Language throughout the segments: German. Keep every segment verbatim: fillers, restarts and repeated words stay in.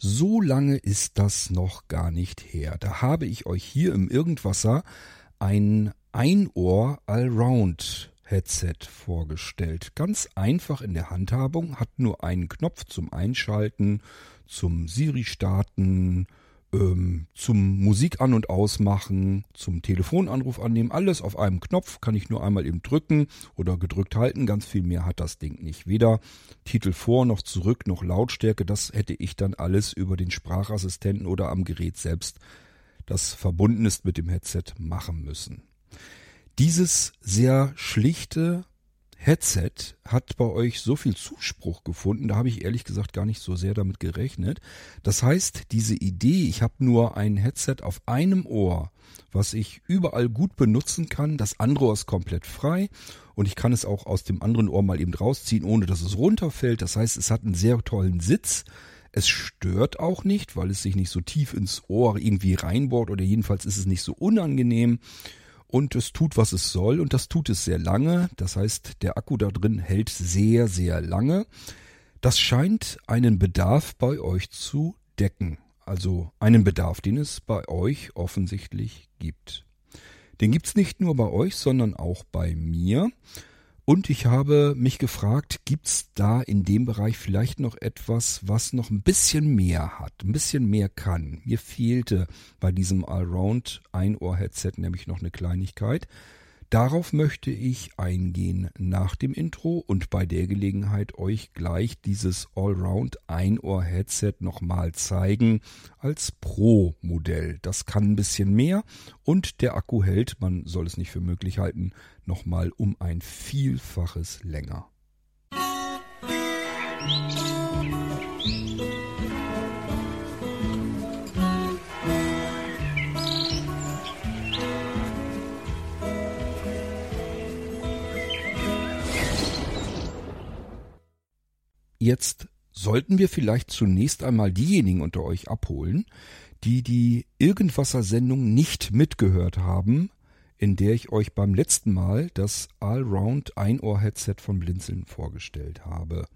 So lange ist das noch gar nicht her. Da habe ich euch hier im Irgendwasser ein Einohr-Allround-Headset vorgestellt. Ganz einfach in der Handhabung, hat nur einen Knopf zum Einschalten, zum Siri-Starten, ähm, zum Musik an- und ausmachen, zum Telefonanruf annehmen. Alles auf einem Knopf, kann ich nur einmal eben drücken oder gedrückt halten. Ganz viel mehr hat das Ding nicht. Weder Titel vor noch zurück noch Lautstärke. Das hätte ich dann alles über den Sprachassistenten oder am Gerät selbst, das verbunden ist mit dem Headset, machen müssen. Dieses sehr schlichte Headset hat bei euch so viel Zuspruch gefunden, da habe ich ehrlich gesagt gar nicht so sehr damit gerechnet. Das heißt, diese Idee, ich habe nur ein Headset auf einem Ohr, was ich überall gut benutzen kann, das andere Ohr ist komplett frei und ich kann es auch aus dem anderen Ohr mal eben rausziehen, ohne dass es runterfällt. Das heißt, es hat einen sehr tollen Sitz. Es stört auch nicht, weil es sich nicht so tief ins Ohr irgendwie reinbohrt oder jedenfalls ist es nicht so unangenehm. Und es tut, was es soll und das tut es sehr lange. Das heißt, der Akku da drin hält sehr, sehr lange. Das scheint einen Bedarf bei euch zu decken. Also einen Bedarf, den es bei euch offensichtlich gibt. Den gibt's nicht nur bei euch, sondern auch bei mir. Und ich habe mich gefragt, gibt's da in dem Bereich vielleicht noch etwas, was noch ein bisschen mehr hat, ein bisschen mehr kann? Mir fehlte bei diesem Allround-Einohr-Headset nämlich noch eine Kleinigkeit. Darauf möchte ich eingehen nach dem Intro und bei der Gelegenheit euch gleich dieses Allround-Einohr-Headset nochmal zeigen als Pro-Modell. Das kann ein bisschen mehr und der Akku hält, man soll es nicht für möglich halten, nochmal um ein Vielfaches länger. Jetzt sollten wir vielleicht zunächst einmal diejenigen unter euch abholen, die die Irgendwasser-Sendung nicht mitgehört haben, in der ich euch beim letzten Mal das Allround-Einohr-Headset von Blinzeln vorgestellt habe.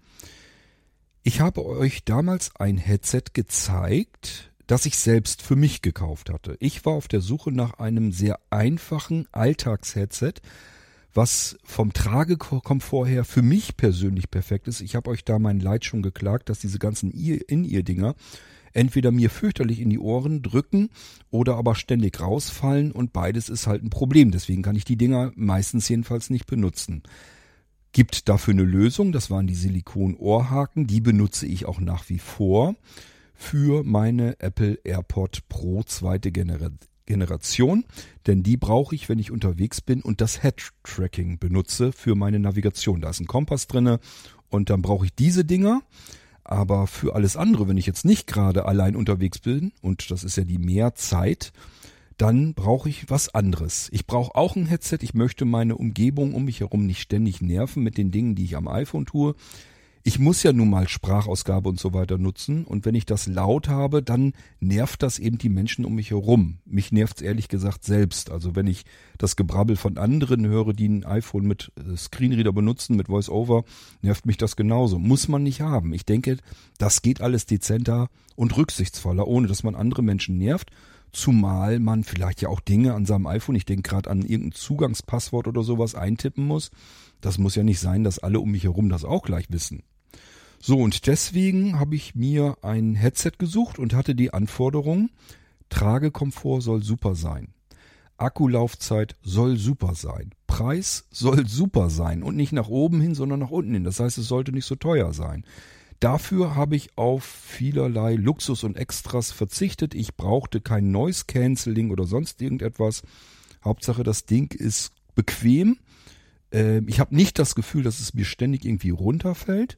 Ich habe euch damals ein Headset gezeigt, das ich selbst für mich gekauft hatte. Ich war auf der Suche nach einem sehr einfachen Alltags-Headset, was vom Tragekomfort her für mich persönlich perfekt ist. Ich habe euch da mein Leid schon geklagt, dass diese ganzen In-Ear-Dinger entweder mir fürchterlich in die Ohren drücken oder aber ständig rausfallen und beides ist halt ein Problem. Deswegen kann ich die Dinger meistens jedenfalls nicht benutzen. Gibt dafür eine Lösung, das waren die Silikon-Ohrhaken, die benutze ich auch nach wie vor für meine Apple AirPod Pro zweite Generation. Generation, denn die brauche ich, wenn ich unterwegs bin und das Head-Tracking benutze für meine Navigation. Da ist ein Kompass drinne und dann brauche ich diese Dinger, aber für alles andere, wenn ich jetzt nicht gerade allein unterwegs bin, und das ist ja die Mehrzeit, dann brauche ich was anderes. Ich brauche auch ein Headset, ich möchte meine Umgebung um mich herum nicht ständig nerven mit den Dingen, die ich am iPhone tue. Ich muss ja nun mal Sprachausgabe und so weiter nutzen und wenn ich das laut habe, dann nervt das eben die Menschen um mich herum. Mich nervt's ehrlich gesagt selbst. Also wenn ich das Gebrabbel von anderen höre, die ein iPhone mit Screenreader benutzen, mit VoiceOver, nervt mich das genauso. Muss man nicht haben. Ich denke, das geht alles dezenter und rücksichtsvoller, ohne dass man andere Menschen nervt. Zumal man vielleicht ja auch Dinge an seinem iPhone, ich denke gerade an irgendein Zugangspasswort oder sowas eintippen muss. Das muss ja nicht sein, dass alle um mich herum das auch gleich wissen. So, und deswegen habe ich mir ein Headset gesucht und hatte die Anforderung, Tragekomfort soll super sein. Akkulaufzeit soll super sein. Preis soll super sein und nicht nach oben hin, sondern nach unten hin. Das heißt, es sollte nicht so teuer sein. Dafür habe ich auf vielerlei Luxus und Extras verzichtet. Ich brauchte kein Noise Cancelling oder sonst irgendetwas. Hauptsache, das Ding ist bequem. Äh, ich habe nicht das Gefühl, dass es mir ständig irgendwie runterfällt.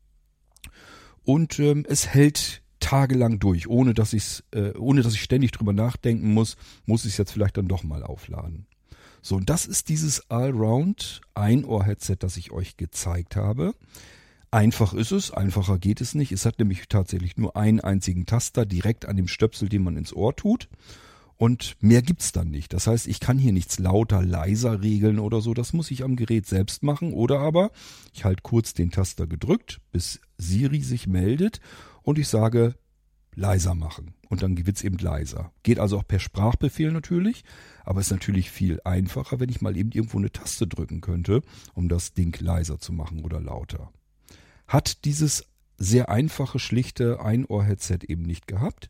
Und ähm, es hält tagelang durch, ohne dass ich's, äh, ohne dass ich ständig drüber nachdenken muss, muss ich es jetzt vielleicht dann doch mal aufladen. So, und das ist dieses Allround Einohr-Headset, das ich euch gezeigt habe. Einfach ist es, einfacher geht es nicht. Es hat nämlich tatsächlich nur einen einzigen Taster direkt an dem Stöpsel, den man ins Ohr tut. Und mehr gibt's dann nicht. Das heißt, ich kann hier nichts lauter, leiser regeln oder so. Das muss ich am Gerät selbst machen. Oder aber ich halte kurz den Taster gedrückt, bis Siri sich meldet und ich sage leiser machen. Und dann wird's eben leiser. Geht also auch per Sprachbefehl natürlich, aber ist natürlich viel einfacher, wenn ich mal eben irgendwo eine Taste drücken könnte, um das Ding leiser zu machen oder lauter. Hat dieses sehr einfache, schlichte Ein-Ohr-Headset eben nicht gehabt.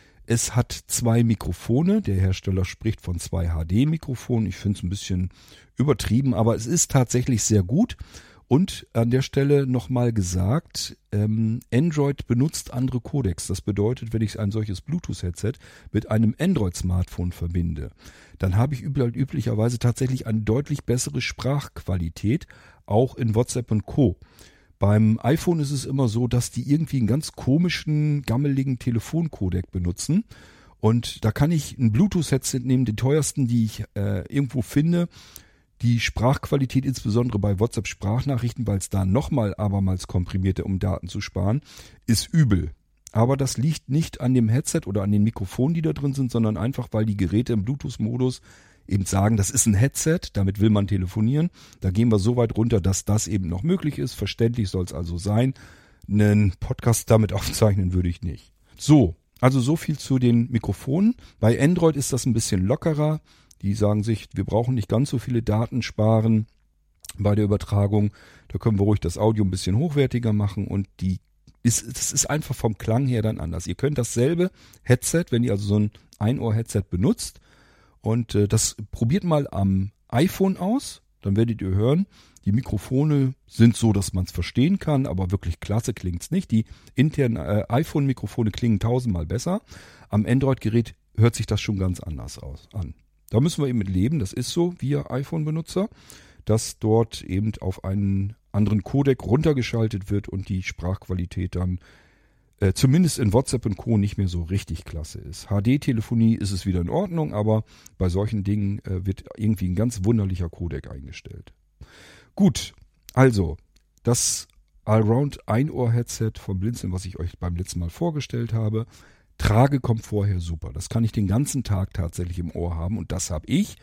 Es hat zwei Mikrofone. Der Hersteller spricht von zwei H D-Mikrofonen. Ich finde es ein bisschen übertrieben, aber es ist tatsächlich sehr gut. Und an der Stelle nochmal gesagt, ähm, Android benutzt andere Codecs. Das bedeutet, wenn ich ein solches Bluetooth-Headset mit einem Android-Smartphone verbinde, dann habe ich üb- üblicherweise tatsächlich eine deutlich bessere Sprachqualität, auch in WhatsApp und Co. Beim iPhone ist es immer so, dass die irgendwie einen ganz komischen, gammeligen Telefoncodec benutzen. Und da kann ich ein Bluetooth-Headset nehmen, den teuersten, die ich äh, irgendwo finde. Die Sprachqualität, insbesondere bei WhatsApp-Sprachnachrichten, weil es da nochmal abermals komprimierte, um Daten zu sparen, ist übel. Aber das liegt nicht an dem Headset oder an den Mikrofonen, die da drin sind, sondern einfach, weil die Geräte im Bluetooth-Modus eben sagen, das ist ein Headset, damit will man telefonieren. Da gehen wir so weit runter, dass das eben noch möglich ist. Verständlich soll es also sein. Einen Podcast damit aufzeichnen würde ich nicht. So, also so viel zu den Mikrofonen. Bei Android ist das ein bisschen lockerer. Die sagen sich, wir brauchen nicht ganz so viele Daten sparen bei der Übertragung. Da können wir ruhig das Audio ein bisschen hochwertiger machen und die ist, das ist einfach vom Klang her dann anders. Ihr könnt dasselbe Headset, wenn ihr also so ein Ein-Ohr-Headset benutzt und äh, das probiert mal am iPhone aus, dann werdet ihr hören, die Mikrofone sind so, dass man es verstehen kann, aber wirklich klasse klingt's nicht. Die internen äh, iPhone-Mikrofone klingen tausendmal besser. Am Android-Gerät hört sich das schon ganz anders aus an. Da müssen wir eben mit leben, das ist so, wir iPhone-Benutzer, dass dort eben auf einen anderen Codec runtergeschaltet wird und die Sprachqualität dann äh, zumindest in WhatsApp und Co. nicht mehr so richtig klasse ist. H D-Telefonie ist es wieder in Ordnung, aber bei solchen Dingen äh, wird irgendwie ein ganz wunderlicher Codec eingestellt. Gut, also das Allround Ein-Ohr-Headset vom Blinzeln, was ich euch beim letzten Mal vorgestellt habe, Tragekomfort her super. Das kann ich den ganzen Tag tatsächlich im Ohr haben und das habe ich,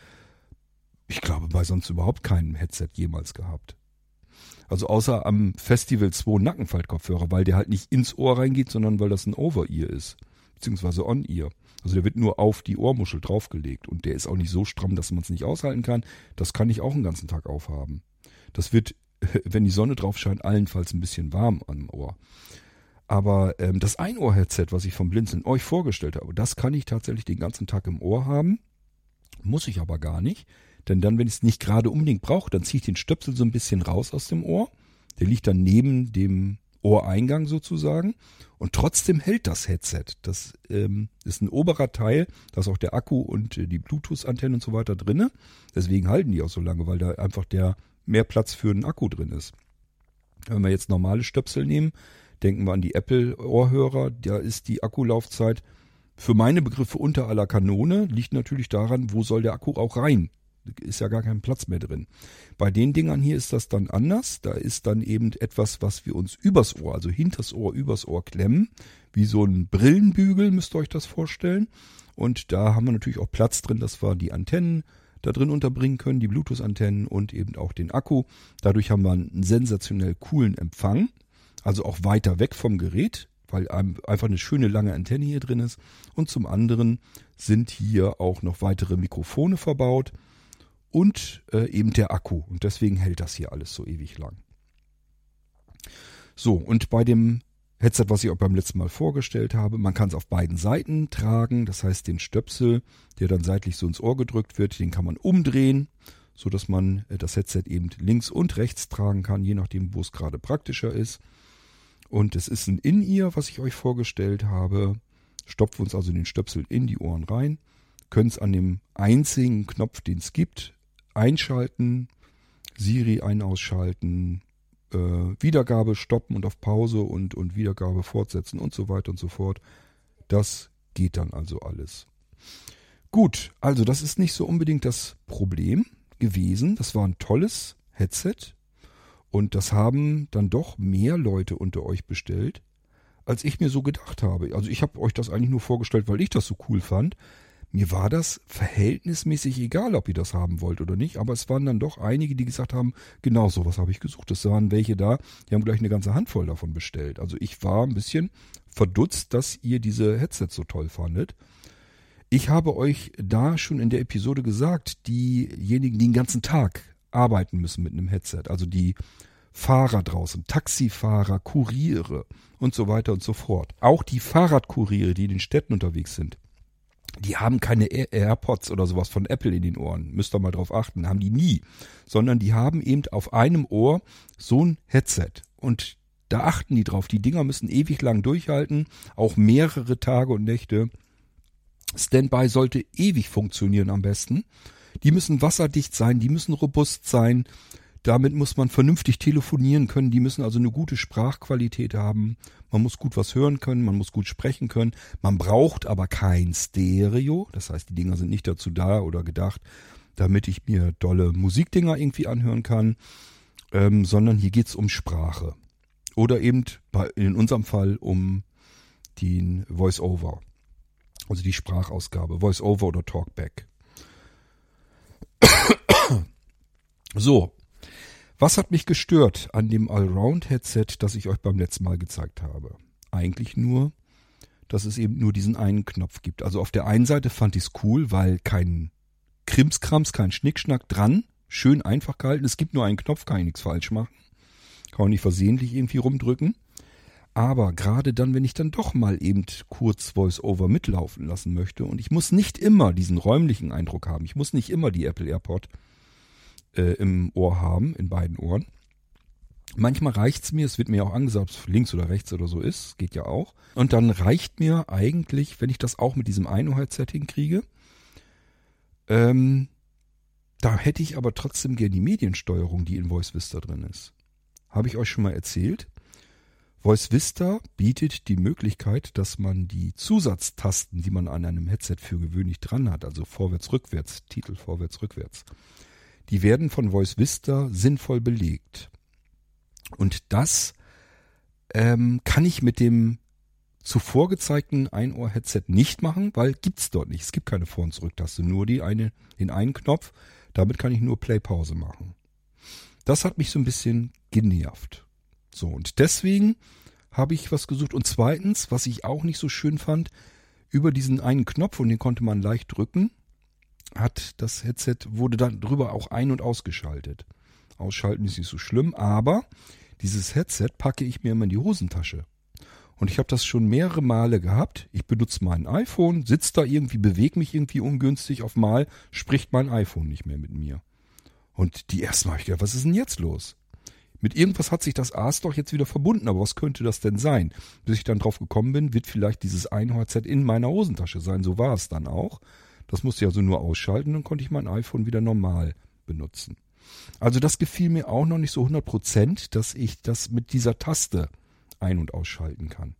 ich glaube, bei sonst überhaupt keinem Headset jemals gehabt. Also außer am Festival zwei Nackenfaltkopfhörer, weil der halt nicht ins Ohr reingeht, sondern weil das ein Over-Ear ist, beziehungsweise On-Ear. Also der wird nur auf die Ohrmuschel draufgelegt und der ist auch nicht so stramm, dass man es nicht aushalten kann. Das kann ich auch den ganzen Tag aufhaben. Das wird, wenn die Sonne drauf scheint, allenfalls ein bisschen warm am Ohr. Aber ähm, das Ein-Ohr-Headset, was ich vom Blinzeln euch vorgestellt habe, das kann ich tatsächlich den ganzen Tag im Ohr haben. Muss ich aber gar nicht. Denn dann, wenn ich es nicht gerade unbedingt brauche, dann ziehe ich den Stöpsel so ein bisschen raus aus dem Ohr. Der liegt dann neben dem Ohreingang sozusagen. Und trotzdem hält das Headset. Das ähm, ist ein oberer Teil. Da ist auch der Akku und äh, die Bluetooth-Antenne und so weiter drinne. Deswegen halten die auch so lange, weil da einfach der mehr Platz für einen Akku drin ist. Wenn wir jetzt normale Stöpsel nehmen, denken wir an die Apple-Ohrhörer. Da ist die Akkulaufzeit für meine Begriffe unter aller Kanone. Liegt natürlich daran, wo soll der Akku auch rein? Ist ja gar kein Platz mehr drin. Bei den Dingern hier ist das dann anders. Da ist dann eben etwas, was wir uns übers Ohr, also hinters Ohr, übers Ohr klemmen. Wie so ein Brillenbügel, müsst ihr euch das vorstellen. Und da haben wir natürlich auch Platz drin, dass wir die Antennen da drin unterbringen können, die Bluetooth-Antennen und eben auch den Akku. Dadurch haben wir einen sensationell coolen Empfang. Also auch weiter weg vom Gerät, weil einfach eine schöne lange Antenne hier drin ist. Und zum anderen sind hier auch noch weitere Mikrofone verbaut. Und äh, eben der Akku. Und deswegen hält das hier alles so ewig lang. So, und bei dem Headset, was ich auch beim letzten Mal vorgestellt habe, man kann es auf beiden Seiten tragen. Das heißt, den Stöpsel, der dann seitlich so ins Ohr gedrückt wird, den kann man umdrehen, sodass man äh, das Headset eben links und rechts tragen kann, je nachdem, wo es gerade praktischer ist. Und es ist ein In-Ear, was ich euch vorgestellt habe. Stopfen uns also den Stöpsel in die Ohren rein. Können es an dem einzigen Knopf, den es gibt, einschalten, Siri ein- ausschalten, äh, Wiedergabe stoppen und auf Pause und, und Wiedergabe fortsetzen und so weiter und so fort. Das geht dann also alles. Gut, also das ist nicht so unbedingt das Problem gewesen. Das war ein tolles Headset und das haben dann doch mehr Leute unter euch bestellt, als ich mir so gedacht habe. Also ich habe euch das eigentlich nur vorgestellt, weil ich das so cool fand. mir war das verhältnismäßig egal, ob ihr das haben wollt oder nicht, aber es waren dann doch einige, die gesagt haben, genau sowas habe ich gesucht. Es waren welche da, die haben gleich eine ganze Handvoll davon bestellt. Also ich war ein bisschen verdutzt, dass ihr diese Headsets so toll fandet. Ich habe euch da schon in der Episode gesagt, diejenigen, die den ganzen Tag arbeiten müssen mit einem Headset, also die Fahrer draußen, Taxifahrer, Kuriere und so weiter und so fort. Auch die Fahrradkuriere, die in den Städten unterwegs sind, die haben keine AirPods oder sowas von Apple in den Ohren. Müsst ihr mal drauf achten, haben die nie. Sondern die haben eben auf einem Ohr so ein Headset. Und da achten die drauf. Die Dinger müssen ewig lang durchhalten, auch mehrere Tage und Nächte. Standby sollte ewig funktionieren am besten. Die müssen wasserdicht sein, die müssen robust sein. Damit muss man vernünftig telefonieren können. Die müssen also eine gute Sprachqualität haben. Man muss gut was hören können, man muss gut sprechen können. Man braucht aber kein Stereo. Das heißt, die Dinger sind nicht dazu da oder gedacht, damit ich mir dolle Musikdinger irgendwie anhören kann, ähm, sondern hier geht's um Sprache. Oder eben bei, in unserem Fall um den Voice-Over. Also die Sprachausgabe. Voice-Over oder Talkback. So. Was hat mich gestört an dem Allround-Headset, das ich euch beim letzten Mal gezeigt habe? Eigentlich nur, dass es eben nur diesen einen Knopf gibt. Also auf der einen Seite fand ich es cool, weil kein Krimskrams, kein Schnickschnack dran, schön einfach gehalten. Es gibt nur einen Knopf, kann ich nichts falsch machen. Kann auch nicht versehentlich irgendwie rumdrücken. Aber gerade dann, wenn ich dann doch mal eben kurz Voice-Over mitlaufen lassen möchte und ich muss nicht immer diesen räumlichen Eindruck haben, ich muss nicht immer die Apple AirPod Äh, im Ohr haben, in beiden Ohren. Manchmal reicht's mir, es wird mir auch angesagt, ob es links oder rechts oder so ist, geht ja auch. Und dann reicht mir eigentlich, wenn ich das auch mit diesem Ein-Ohr-Headset hinkriege, ähm, da hätte ich aber trotzdem gerne die Mediensteuerung, die in Voice Vista drin ist. Habe ich euch schon mal erzählt. Voice Vista bietet die Möglichkeit, dass man die Zusatztasten, die man an einem Headset für gewöhnlich dran hat, also vorwärts, rückwärts, Titel vorwärts, rückwärts, die werden von Voice Vista sinnvoll belegt. Und das ähm, kann ich mit dem zuvor gezeigten Ein-Ohr-Headset nicht machen, weil gibt's dort nicht. Es gibt keine Vor- und Zurücktaste, nur die eine, den einen Knopf. Damit kann ich nur Play-Pause machen. Das hat mich so ein bisschen genervt. So, und deswegen habe ich was gesucht. Und zweitens, was ich auch nicht so schön fand, über diesen einen Knopf, und den konnte man leicht drücken, hat das Headset, wurde dann drüber auch ein- und ausgeschaltet. Ausschalten ist nicht so schlimm, aber dieses Headset packe ich mir immer in die Hosentasche. Und ich habe das schon mehrere Male gehabt. Ich benutze mein iPhone, sitze da irgendwie, bewege mich irgendwie ungünstig. Auf Mal spricht mein iPhone nicht mehr mit mir. Und die erste Mal habe ich gedacht, was ist denn jetzt los? Mit irgendwas hat sich das Aas doch jetzt wieder verbunden, aber was könnte das denn sein? Bis ich dann drauf gekommen bin, wird vielleicht dieses Ein-Ohr-Headset in meiner Hosentasche sein. So war es dann auch. Das musste ich also nur ausschalten, dann konnte ich mein iPhone wieder normal benutzen. Also das gefiel mir auch noch nicht so hundert Prozent, dass ich das mit dieser Taste ein- und ausschalten kann.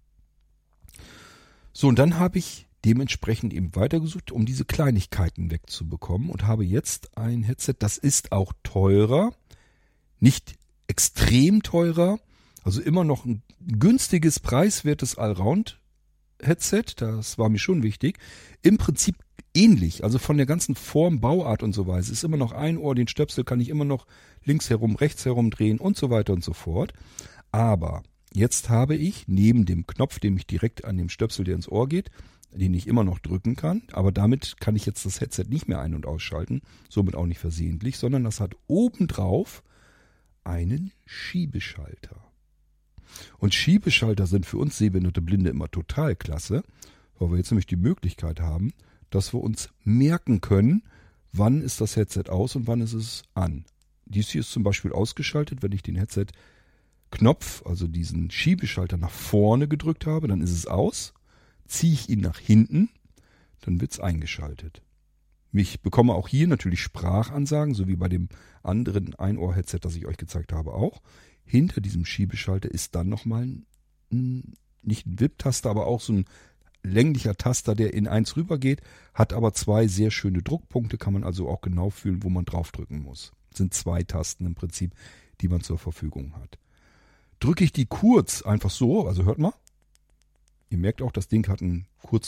So, und dann habe ich dementsprechend eben weitergesucht, um diese Kleinigkeiten wegzubekommen und habe jetzt ein Headset, das ist auch teurer, nicht extrem teurer, also immer noch ein günstiges, preiswertes Allround-Headset, das war mir schon wichtig, im Prinzip ähnlich, also von der ganzen Form, Bauart und so weiter. Es ist immer noch ein Ohr, den Stöpsel kann ich immer noch links herum, rechts herum drehen und so weiter und so fort. Aber jetzt habe ich neben dem Knopf, den ich direkt an dem Stöpsel, der ins Ohr geht, den ich immer noch drücken kann, aber damit kann ich jetzt das Headset nicht mehr ein- und ausschalten, somit auch nicht versehentlich, sondern das hat obendrauf einen Schiebeschalter. Und Schiebeschalter sind für uns sehbehinderte Blinde immer total klasse, weil wir jetzt nämlich die Möglichkeit haben, dass wir uns merken können, wann ist das Headset aus und wann ist es an. Dies hier ist zum Beispiel ausgeschaltet, wenn ich den Headset-Knopf, also diesen Schiebeschalter nach vorne gedrückt habe, dann ist es aus. Ziehe ich ihn nach hinten, dann wird es eingeschaltet. Ich bekomme auch hier natürlich Sprachansagen, so wie bei dem anderen Ein-Ohr-Headset, das ich euch gezeigt habe, auch. Hinter diesem Schiebeschalter ist dann nochmal ein, nicht ein Wipptaster, aber auch so ein länglicher Taster, der in eins rübergeht, hat aber zwei sehr schöne Druckpunkte, kann man also auch genau fühlen, wo man draufdrücken muss. Das sind zwei Tasten im Prinzip, die man zur Verfügung hat. Drücke ich die kurz einfach so, also hört mal, ihr merkt auch, das Ding hat einen kurzen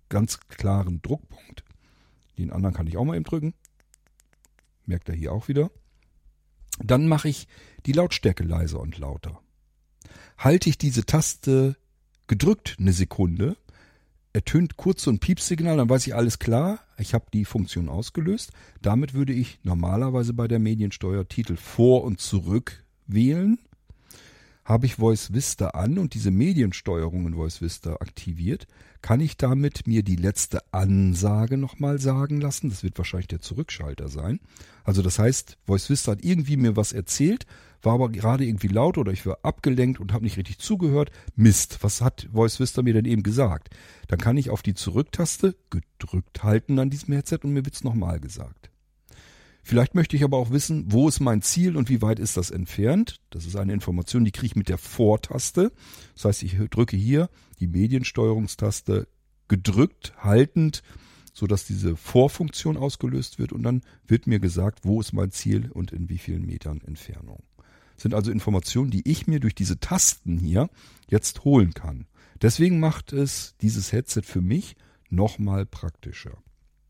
ganz klaren Druckpunkt. Den anderen kann ich auch mal eben drücken. Merkt ihr hier auch wieder. Dann mache ich die Lautstärke leiser und lauter. Halte ich diese Taste gedrückt eine Sekunde, ertönt kurz so ein Piepsignal, dann weiß ich, alles klar, ich habe die Funktion ausgelöst. Damit würde ich normalerweise bei der Mediensteuer Titel vor und zurück wählen. Habe ich Voice Vista an und diese Mediensteuerung in Voice Vista aktiviert, kann ich damit mir die letzte Ansage nochmal sagen lassen. Das wird wahrscheinlich der Zurückschalter sein. Also das heißt, Voice Vista hat irgendwie mir was erzählt, war aber gerade irgendwie laut oder ich war abgelenkt und habe nicht richtig zugehört. Mist, was hat Voice Vista mir denn eben gesagt? Dann kann ich auf die Zurücktaste gedrückt halten an diesem Headset und mir wird's nochmal gesagt. Vielleicht möchte ich aber auch wissen, wo ist mein Ziel und wie weit ist das entfernt. Das ist eine Information, die kriege ich mit der Vortaste. Das heißt, ich drücke hier die Mediensteuerungstaste gedrückt, haltend, sodass diese Vorfunktion ausgelöst wird und dann wird mir gesagt, wo ist mein Ziel und in wie vielen Metern Entfernung. Das sind also Informationen, die ich mir durch diese Tasten hier jetzt holen kann. Deswegen macht es dieses Headset für mich nochmal praktischer.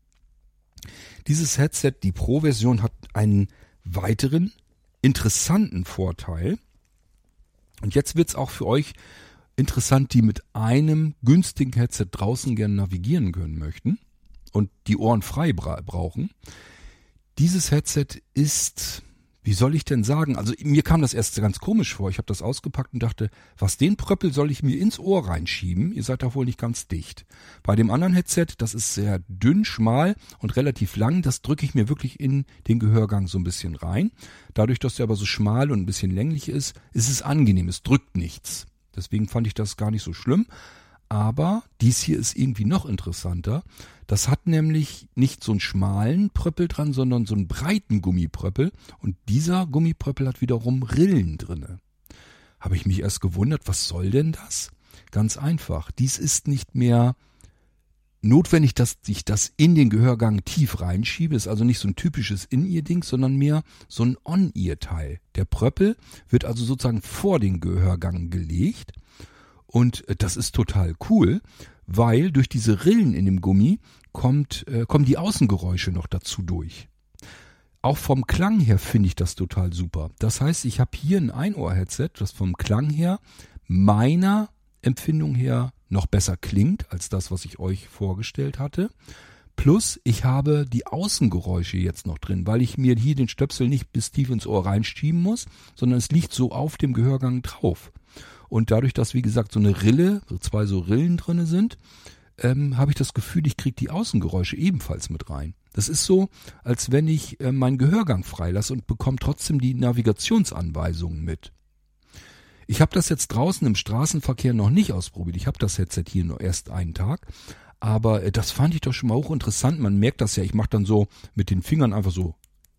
Dieses Headset, die Pro-Version, hat einen weiteren interessanten Vorteil. Und jetzt wird's auch für euch interessant, die mit einem günstigen Headset draußen gerne navigieren können möchten und die Ohren frei bra- brauchen. Dieses Headset ist, wie soll ich denn sagen, also mir kam das erst ganz komisch vor. Ich habe das ausgepackt und dachte, was den Pröppel soll ich mir ins Ohr reinschieben? Ihr seid da wohl nicht ganz dicht. Bei dem anderen Headset, das ist sehr dünn, schmal und relativ lang, das drücke ich mir wirklich in den Gehörgang so ein bisschen rein. Dadurch, dass der aber so schmal und ein bisschen länglich ist, ist es angenehm, es drückt nichts. Deswegen fand ich das gar nicht so schlimm. Aber dies hier ist irgendwie noch interessanter. Das hat nämlich nicht so einen schmalen Pröppel dran, sondern so einen breiten Gummipröppel. Und dieser Gummipröppel hat wiederum Rillen drinne. Habe ich mich erst gewundert, was soll denn das? Ganz einfach. Dies ist nicht mehr notwendig, dass ich das in den Gehörgang tief reinschiebe. Ist also nicht so ein typisches In-Ear-Ding, sondern mehr so ein On-Ear-Teil. Der Pröppel wird also sozusagen vor den Gehörgang gelegt. Und das ist total cool, weil durch diese Rillen in dem Gummi kommt, äh, kommen die Außengeräusche noch dazu durch. Auch vom Klang her finde ich das total super. Das heißt, ich habe hier ein Einohr-Headset, das vom Klang her meiner Empfindung her noch besser klingt als das, was ich euch vorgestellt hatte. Plus, ich habe die Außengeräusche jetzt noch drin, weil ich mir hier den Stöpsel nicht bis tief ins Ohr reinschieben muss, sondern es liegt so auf dem Gehörgang drauf. Und dadurch, dass, wie gesagt, so eine Rille, zwei so Rillen drinne sind, ähm, habe ich das Gefühl, ich kriege die Außengeräusche ebenfalls mit rein. Das ist so, als wenn ich äh, meinen Gehörgang freilasse und bekomme trotzdem die Navigationsanweisungen mit. Ich habe das jetzt draußen im Straßenverkehr noch nicht ausprobiert. Ich habe das Headset hier nur erst einen Tag. Aber äh, das fand ich doch schon mal hochinteressant. Man merkt das ja, ich mache dann so mit den Fingern einfach so,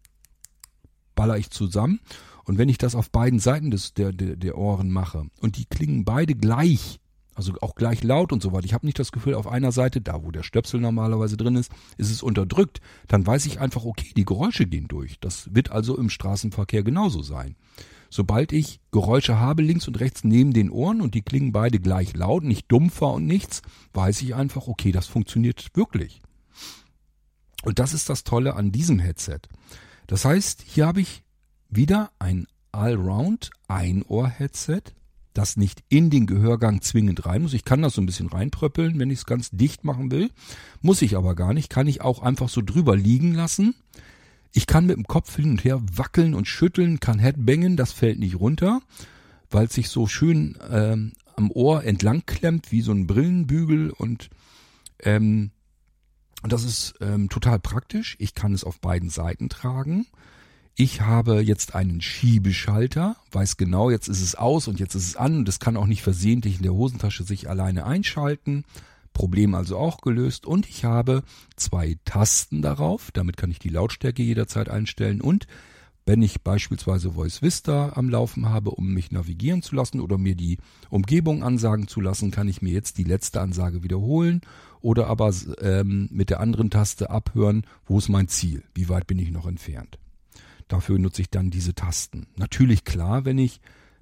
baller ich zusammen. Und wenn ich das auf beiden Seiten des, der, der, der Ohren mache und die klingen beide gleich, also auch gleich laut und so weiter, ich habe nicht das Gefühl, auf einer Seite, da wo der Stöpsel normalerweise drin ist, ist es unterdrückt, dann weiß ich einfach, okay, die Geräusche gehen durch. Das wird also im Straßenverkehr genauso sein. Sobald ich Geräusche habe links und rechts neben den Ohren und die klingen beide gleich laut, nicht dumpfer und nichts, weiß ich einfach, okay, das funktioniert wirklich. Und das ist das Tolle an diesem Headset. Das heißt, hier habe ich wieder ein Allround-Einohr-Headset, das nicht in den Gehörgang zwingend rein muss. Ich kann das so ein bisschen reinpröppeln, wenn ich es ganz dicht machen will. Muss ich aber gar nicht. Kann ich auch einfach so drüber liegen lassen. Ich kann mit dem Kopf hin und her wackeln und schütteln, kann Headbangen, das fällt nicht runter, weil es sich so schön ähm, am Ohr entlang klemmt, wie so ein Brillenbügel. Und ähm, das ist ähm, total praktisch. Ich kann es auf beiden Seiten tragen. Ich habe jetzt einen Schiebeschalter, weiß genau, jetzt ist es aus und jetzt ist es an und es kann auch nicht versehentlich in der Hosentasche sich alleine einschalten. Problem also auch gelöst und ich habe zwei Tasten darauf, damit kann ich die Lautstärke jederzeit einstellen und wenn ich beispielsweise Voice Vista am Laufen habe, um mich navigieren zu lassen oder mir die Umgebung ansagen zu lassen, kann ich mir jetzt die letzte Ansage wiederholen oder aber ähm, mit der anderen Taste abhören, wo ist mein Ziel, wie weit bin ich noch entfernt. Dafür nutze ich dann diese Tasten. Natürlich klar, wenn ich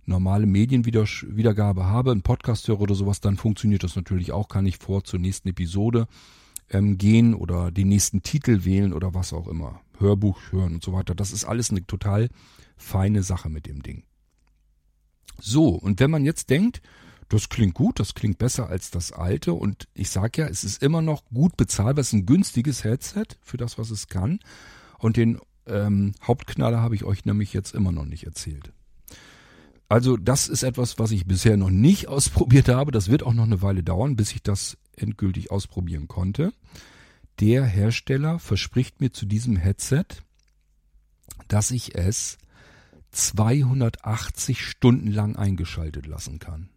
normale Medienwiedergabe habe, einen Podcast höre oder sowas, dann funktioniert das natürlich auch. Kann ich vor zur nächsten Episode ähm, gehen oder den nächsten Titel wählen oder was auch immer. Hörbuch hören und so weiter. Das ist alles eine total feine Sache mit dem Ding. So, und wenn man jetzt denkt, das klingt gut, das klingt besser als das alte und ich sage ja, es ist immer noch gut bezahlbar, es ist ein günstiges Headset für das, was es kann und den ähm, Hauptknaller habe ich euch nämlich jetzt immer noch nicht erzählt. Also das ist etwas, was ich bisher noch nicht ausprobiert habe, das wird auch noch eine Weile dauern, bis ich das endgültig ausprobieren konnte. Der Hersteller verspricht mir zu diesem Headset, dass ich es zweihundertachtzig Stunden lang eingeschaltet lassen kann.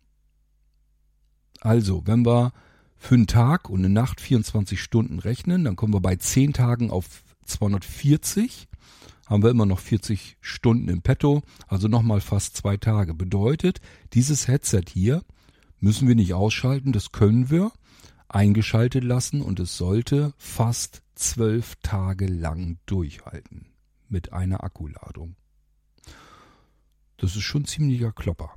Also, wenn wir für einen Tag und eine Nacht vierundzwanzig Stunden rechnen, dann kommen wir bei zehn Tagen auf zweihundertvierzig, haben wir immer noch vierzig Stunden im Petto, also nochmal fast zwei Tage. Bedeutet, dieses Headset hier müssen wir nicht ausschalten, das können wir eingeschaltet lassen und es sollte fast zwölf Tage lang durchhalten mit einer Akkuladung. Das ist schon ziemlicher Klopper.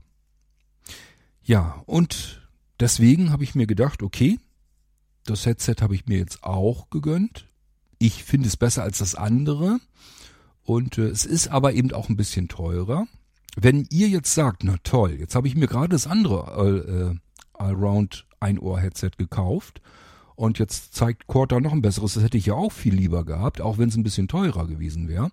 Ja, und deswegen habe ich mir gedacht, okay, das Headset habe ich mir jetzt auch gegönnt. Ich finde es besser als das andere und äh, es ist aber eben auch ein bisschen teurer. Wenn ihr jetzt sagt, na toll, jetzt habe ich mir gerade das andere äh, Allround Ein-Ohr-Headset gekauft und jetzt zeigt Corta noch ein besseres, das hätte ich ja auch viel lieber gehabt, auch wenn es ein bisschen teurer gewesen wäre.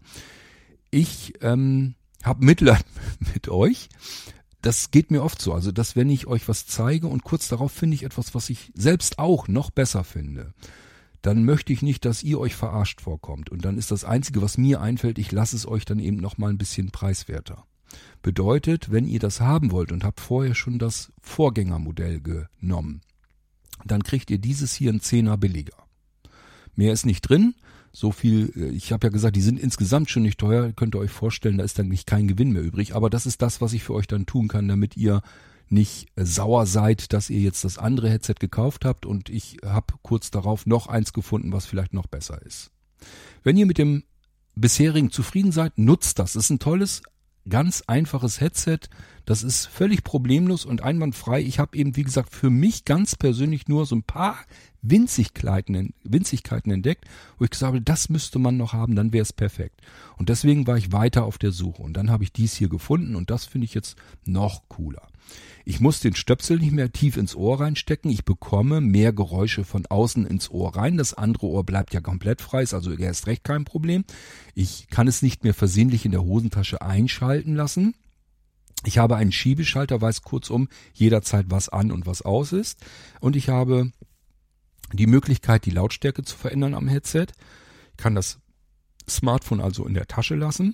Ich ähm, hab Mitleid mit euch. Das geht mir oft so. Also, dass wenn ich euch was zeige und kurz darauf finde ich etwas, was ich selbst auch noch besser finde, dann möchte ich nicht, dass ihr euch verarscht vorkommt. Und dann ist das Einzige, was mir einfällt, ich lasse es euch dann eben noch mal ein bisschen preiswerter. Bedeutet, wenn ihr das haben wollt und habt vorher schon das Vorgängermodell genommen, dann kriegt ihr dieses hier einen Zehner billiger. Mehr ist nicht drin. So viel, ich habe ja gesagt, die sind insgesamt schon nicht teuer, könnt ihr euch vorstellen, da ist dann nicht kein Gewinn mehr übrig, aber das ist das, was ich für euch dann tun kann, damit ihr nicht sauer seid, dass ihr jetzt das andere Headset gekauft habt und ich habe kurz darauf noch eins gefunden, was vielleicht noch besser ist. Wenn ihr mit dem bisherigen zufrieden seid, nutzt das. Das ist ein tolles, ganz einfaches Headset, das ist völlig problemlos und einwandfrei. Ich habe eben, wie gesagt, für mich ganz persönlich nur so ein paar Winzigkeiten, Winzigkeiten entdeckt, wo ich gesagt habe, das müsste man noch haben, dann wäre es perfekt. Und deswegen war ich weiter auf der Suche und dann habe ich dies hier gefunden und das finde ich jetzt noch cooler. Ich muss den Stöpsel nicht mehr tief ins Ohr reinstecken, ich bekomme mehr Geräusche von außen ins Ohr rein, das andere Ohr bleibt ja komplett frei, ist also erst recht kein Problem. Ich kann es nicht mehr versehentlich in der Hosentasche einschalten lassen. Ich habe einen Schiebeschalter, weiß kurzum jederzeit, was an und was aus ist. Und ich habe die Möglichkeit, die Lautstärke zu verändern am Headset. Ich kann das Smartphone also in der Tasche lassen.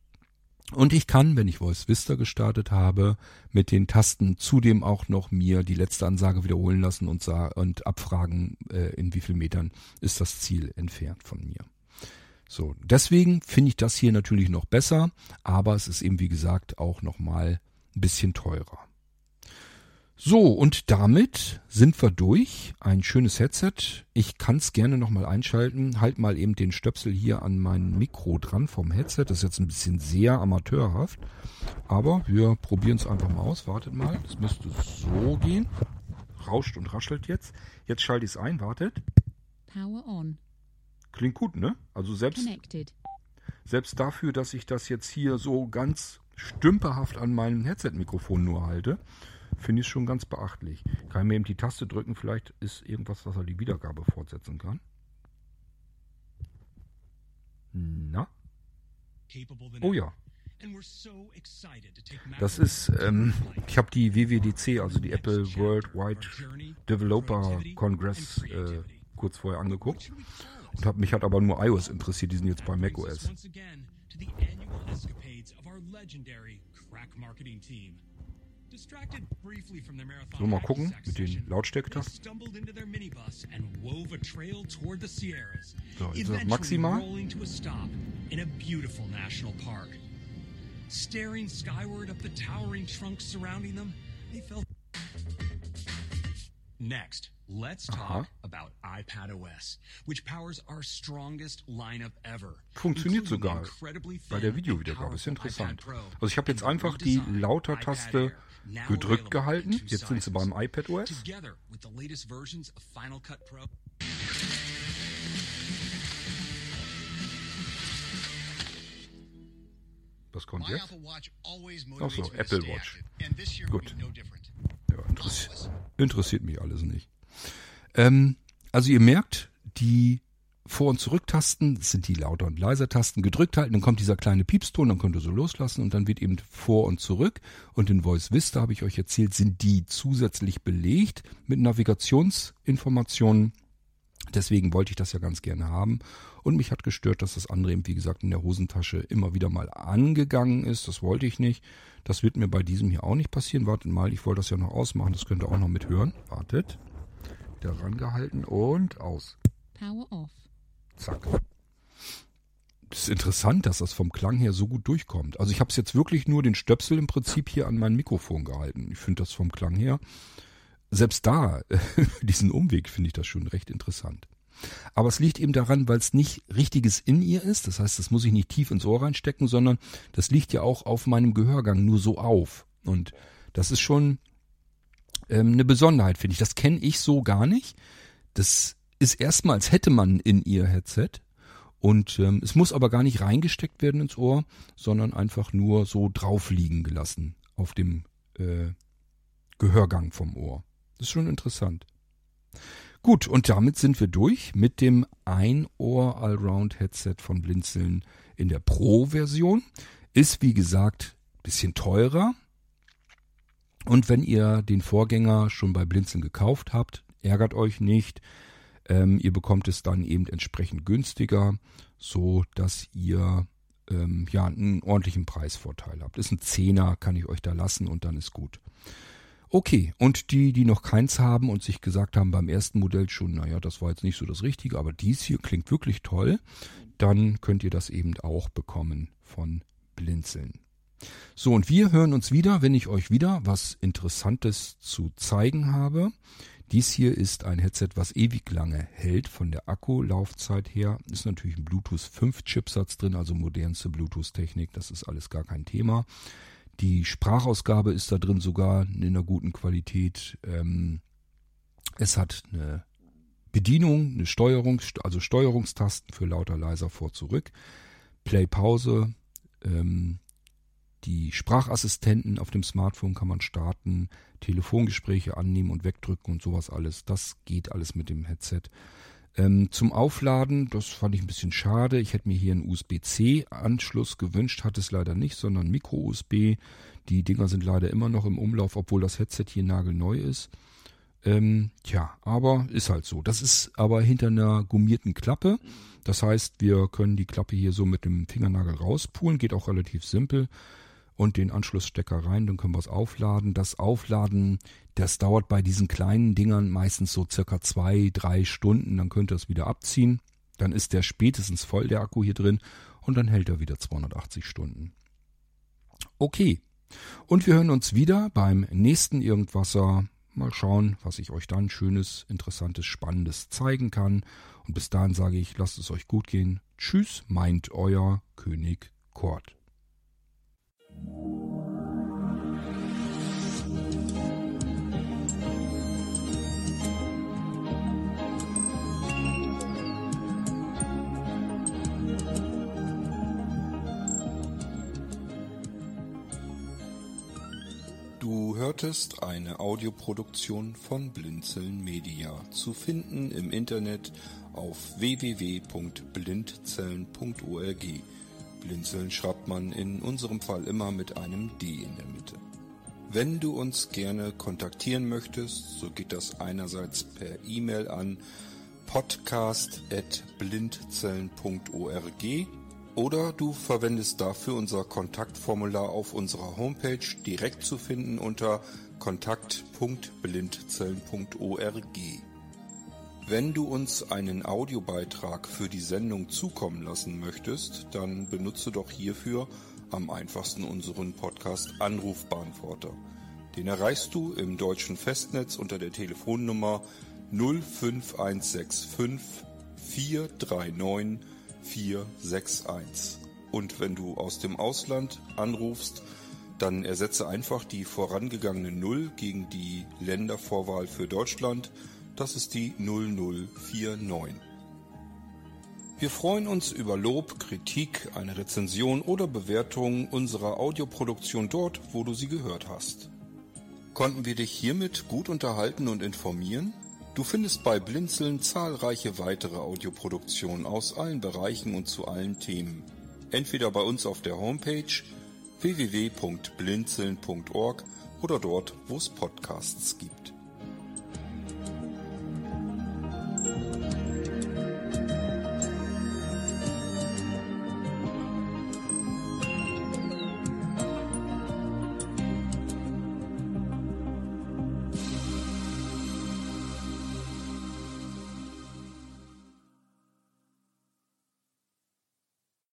Und ich kann, wenn ich Voice Vista gestartet habe, mit den Tasten zudem auch noch mir die letzte Ansage wiederholen lassen und, und abfragen, äh, in wie vielen Metern ist das Ziel entfernt von mir. So, deswegen finde ich das hier natürlich noch besser, aber es ist eben wie gesagt auch nochmal ein bisschen teurer. So, und damit sind wir durch. Ein schönes Headset. Ich kann es gerne nochmal einschalten. Halt mal eben den Stöpsel hier an mein Mikro dran vom Headset. Das ist jetzt ein bisschen sehr amateurhaft. Aber wir probieren es einfach mal aus. Wartet mal. Das müsste so gehen. Rauscht und raschelt jetzt. Jetzt schalte ich es ein. Wartet. Power on. Klingt gut, ne? Also selbst, Connected. selbst dafür, dass ich das jetzt hier so ganz stümperhaft an meinem Headset-Mikrofon nur halte, finde ich es schon ganz beachtlich. Kann ich mir eben die Taste drücken, vielleicht ist irgendwas, dass er die Wiedergabe fortsetzen kann. Na? Oh ja. Das ist, ähm, ich habe die W W D C, also die Apple Worldwide Developer Congress, äh, kurz vorher angeguckt. Und hab, mich hat aber nur iOS interessiert, die sind jetzt bei macOS. So, mal gucken mit den Lautstärketasten. So, ist das maximal? Staring skyward up the towering trunks surrounding them, they felt Next, let's talk about iPadOS, which powers our strongest lineup ever. Funktioniert sogar bei der Videowiedergabe. Ist interessant. Also ich habe jetzt einfach die Lauter-Taste gedrückt gehalten. Jetzt sind sie beim iPadOS. Was kommt jetzt? Achso, Apple Watch. Gut. Ja, interessiert, interessiert mich alles nicht. Ähm, also ihr merkt, die Vor- und Zurücktasten sind die Lauter- und Leiser-Tasten. Gedrückt halten, dann kommt dieser kleine Piepston, dann könnt ihr so loslassen und dann wird eben Vor- und Zurück. Und in Voice Vista, habe ich euch erzählt, sind die zusätzlich belegt mit Navigationsinformationen. Deswegen wollte ich das ja ganz gerne haben. Und mich hat gestört, dass das andere eben, wie gesagt, in der Hosentasche immer wieder mal angegangen ist. Das wollte ich nicht. Das wird mir bei diesem hier auch nicht passieren. Wartet mal, ich wollte das ja noch ausmachen. Das könnt ihr auch noch mit hören. Wartet. Wieder rangehalten und aus. Power off. Zack. Das ist interessant, dass das vom Klang her so gut durchkommt. Also ich habe es jetzt wirklich nur den Stöpsel im Prinzip hier an mein Mikrofon gehalten. Ich finde das vom Klang her, selbst da, diesen Umweg finde ich das schon recht interessant. Aber es liegt eben daran, weil es nicht richtiges In-Ear ist. Das heißt, das muss ich nicht tief ins Ohr reinstecken, sondern das liegt ja auch auf meinem Gehörgang nur so auf. Und das ist schon ähm, eine Besonderheit, finde ich. Das kenne ich so gar nicht. Das ist erstmal, als hätte man ein In-Ear-Headset. Und ähm, es muss aber gar nicht reingesteckt werden ins Ohr, sondern einfach nur so drauf liegen gelassen auf dem äh, Gehörgang vom Ohr. Das ist schon interessant. Gut, und damit sind wir durch mit dem Ein-Ohr Allround-Headset von Blinzeln in der Pro-Version. Ist, wie gesagt, ein bisschen teurer. Und wenn ihr den Vorgänger schon bei Blinzeln gekauft habt, ärgert euch nicht. Ähm, ihr bekommt es dann eben entsprechend günstiger, so dass ihr ähm, ja einen ordentlichen Preisvorteil habt. Ist ein Zehner, kann ich euch da lassen und dann ist gut. Okay, und die, die noch keins haben und sich gesagt haben beim ersten Modell schon, naja, das war jetzt nicht so das Richtige, aber dies hier klingt wirklich toll, dann könnt ihr das eben auch bekommen von Blinzeln. So, und wir hören uns wieder, wenn ich euch wieder was Interessantes zu zeigen habe. Dies hier ist ein Headset, was ewig lange hält von der Akkulaufzeit her. Ist natürlich ein Bluetooth fünf Chipsatz drin, also modernste Bluetooth-Technik, das ist alles gar kein Thema. Die Sprachausgabe ist da drin sogar in einer guten Qualität. Ähm, es hat eine Bedienung, eine Steuerung, also Steuerungstasten für lauter, leiser, vor, zurück. Play, Pause. Ähm, die Sprachassistenten auf dem Smartphone kann man starten. Telefongespräche annehmen und wegdrücken und sowas alles. Das geht alles mit dem Headset. Ähm, zum Aufladen, das fand ich ein bisschen schade. Ich hätte mir hier einen U S B C Anschluss gewünscht, hat es leider nicht, sondern Micro-U S B. Die Dinger sind leider immer noch im Umlauf, obwohl das Headset hier nagelneu ist. Ähm, tja, aber ist halt so. Das ist aber hinter einer gummierten Klappe. Das heißt, wir können die Klappe hier so mit dem Fingernagel rauspulen. Geht auch relativ simpel. Und den Anschlussstecker rein, dann können wir es aufladen. Das Aufladen, das dauert bei diesen kleinen Dingern meistens so circa zwei, drei Stunden. Dann könnt ihr es wieder abziehen. Dann ist der spätestens voll, der Akku hier drin. Und dann hält er wieder zweihundertachtzig Stunden. Okay. Und wir hören uns wieder beim nächsten Irgendwasser. Mal schauen, was ich euch dann Schönes, Interessantes, Spannendes zeigen kann. Und bis dahin sage ich, lasst es euch gut gehen. Tschüss, meint euer König Kurt. Du hörtest eine Audioproduktion von Blinzeln Media, zu finden im Internet auf w w w punkt blindzellen punkt org. Blinzeln schreibt man in unserem Fall immer mit einem D in der Mitte. Wenn du uns gerne kontaktieren möchtest, so geht das einerseits per E-Mail an podcast at blindzellen punkt org oder du verwendest dafür unser Kontaktformular auf unserer Homepage, direkt zu finden unter kontakt punkt blindzellen punkt org. Wenn du uns einen Audiobeitrag für die Sendung zukommen lassen möchtest, dann benutze doch hierfür am einfachsten unseren Podcast Anrufbeantworter. Den erreichst du im deutschen Festnetz unter der Telefonnummer null fünf eins sechs fünf vier drei neun vier sechs eins. Und wenn du aus dem Ausland anrufst, dann ersetze einfach die vorangegangene Null gegen die Ländervorwahl für Deutschland. Das ist die null null vier neun. Wir freuen uns über Lob, Kritik, eine Rezension oder Bewertung unserer Audioproduktion dort, wo du sie gehört hast. Konnten wir dich hiermit gut unterhalten und informieren? Du findest bei Blinzeln zahlreiche weitere Audioproduktionen aus allen Bereichen und zu allen Themen. Entweder bei uns auf der Homepage w w w punkt blinzeln punkt org oder dort, wo es Podcasts gibt.